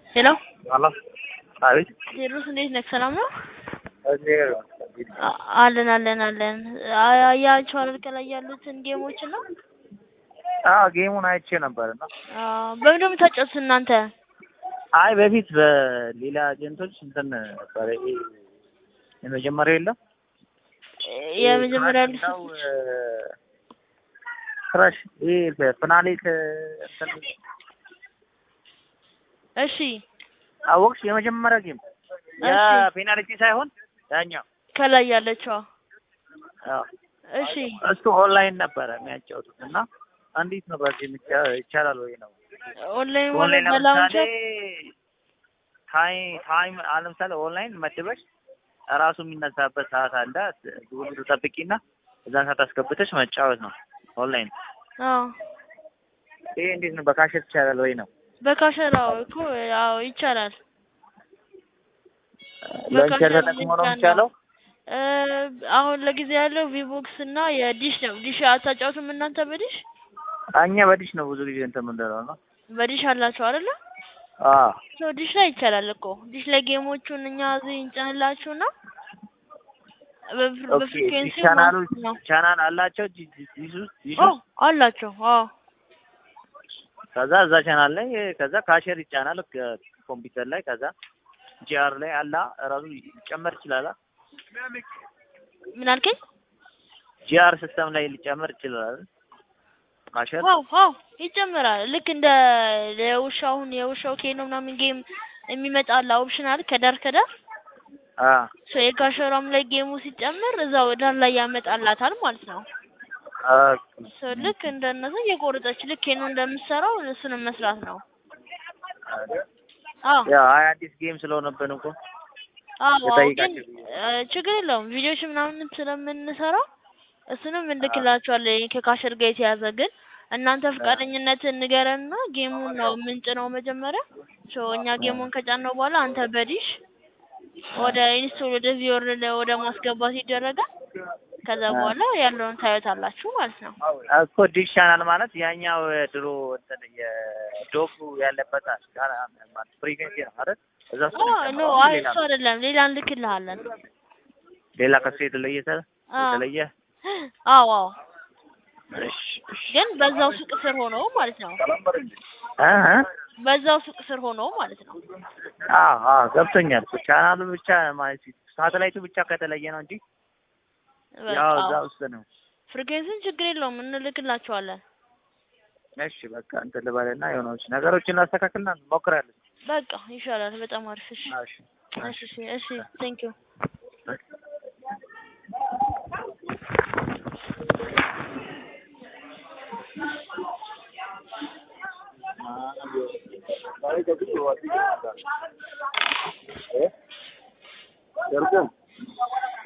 ሄሎ አላ አቤት። ቴዎድሮስ እንዴት ነህ? ሰላም ነው? እዚህ አለን። አያቸዋል ከላይ ያሉትን ጌሞች ነው። ጌሙን አይቼ ነበርና በምን ደም ታጨስ እናንተ? አይ በፊት በሌላ ኤጀንቶች እንትን ነበር። ይሄ የመጀመሪያው የለም የመጀመሪያው ነው ክራሽ ይሄ በፍናሌት እንትን እሺ አወቅሽ? የመጀመሪያ ጌም ያ ፔናልቲ ሳይሆን ያኛው ከላይ ያለችው እሺ እሱ ኦንላይን ነበረ የሚያጫውቱት እና እንዴት ነው በዚህ ይቻላል ወይ ነው? ኦንላይን ማለት ለምሳሌ ታይም ለምሳሌ ኦንላይን መድበሽ ራሱ የሚነሳበት ሰዓት አለ። ሁሉ ተጠብቂና እዛን ሰዓት አስገብተሽ መጫወት ነው ኦንላይን። ይሄ እንዴት ነው በካሸር ይቻላል ወይ ነው? በካሸር እኮ ይቻላል። ለካሸር ተጠቅሞ ነው የሚቻለው። አሁን ለጊዜ ያለው ቪቦክስ እና የዲሽ ነው። ዲሽ አታጫውቱም እናንተ? በዲሽ እኛ በዲሽ ነው ብዙ ጊዜ እንትን የምንለው ነው። በዲሽ አላችሁ አይደለ? ዲሽ ላይ ይቻላል እኮ። ዲሽ ላይ ጌሞቹን እኛ እዚህ እንጫንላችሁና በፍሪኩዌንሲ ቻናል አላቸው። ዲሽ አላቸው። ከዛ እዛ ቻናል ላይ ከዛ ካሸር ይጫናል ኮምፒውተር ላይ። ከዛ ጂአር ላይ አላ ራሱ ሊጨመር ይችላል። ምን አልከኝ? ጂአር ሲስተም ላይ ሊጨመር ይችላል ካሸር። ይጨምራል። ልክ እንደ የውሻው ኬኖ ምናምን ጌም የሚመጣላ ኦፕሽናል ከዳር የካሸራም ላይ ጌሙ ሲጨምር እዛው ዳር ላይ ያመጣላታል ማለት ነው። ልክ እንደነሱ እየቆረጠች ልክ ኬኖ እንደምትሰራው እሱንም መስራት ነው። አዲስ ጌም ስለሆነብን እኮ ግን ችግር የለውም። ቪዲዮዎች ምናምን ስለምንሰራ እሱንም እንልክላችኋለን ከካሸር ጋር የተያዘ። ግን እናንተ ፈቃደኝነትን ንገረንና ጌሙን ነው የምንጭነው መጀመሪያ። እኛ ጌሙን ከጫነው በኋላ አንተ በዲሽ ወደ ኢንስቶል ወደ ቪወር ወደ ማስገባት ይደረጋል። ከዛ በኋላ ያለውን ታዩታላችሁ ማለት ነው እኮ። ዲሽ ቻናል ማለት ያኛው ድሮ እንትን የዶጉ ያለበት ማለት ፍሪኩዌንሲ ነው አይደል? እዛ እሱ አይደለም፣ ሌላ እንልክልሃለን። ሌላ ከሱ የተለየ ግን በዛው ሱቅ ስር ሆኖ ማለት ነው። በዛው ሱቅ ስር ሆኖ ማለት ነው። ገብቶኛል። ቻናሉ ብቻ ማለት ሳተላይቱ ብቻ ከተለየ ነው እንጂ ያው እዛ ውስጥ ነው። ፍሪኩዌንሲን ችግር የለውም እንልክላችኋለን። እሺ በቃ እንትን ልበልና የሆነች ነገሮችን እናስተካክልና እንሞክራለን። በቃ ይሻላል። በጣም አሪፍ። እሺ ቴንክ ዩ። Welcome.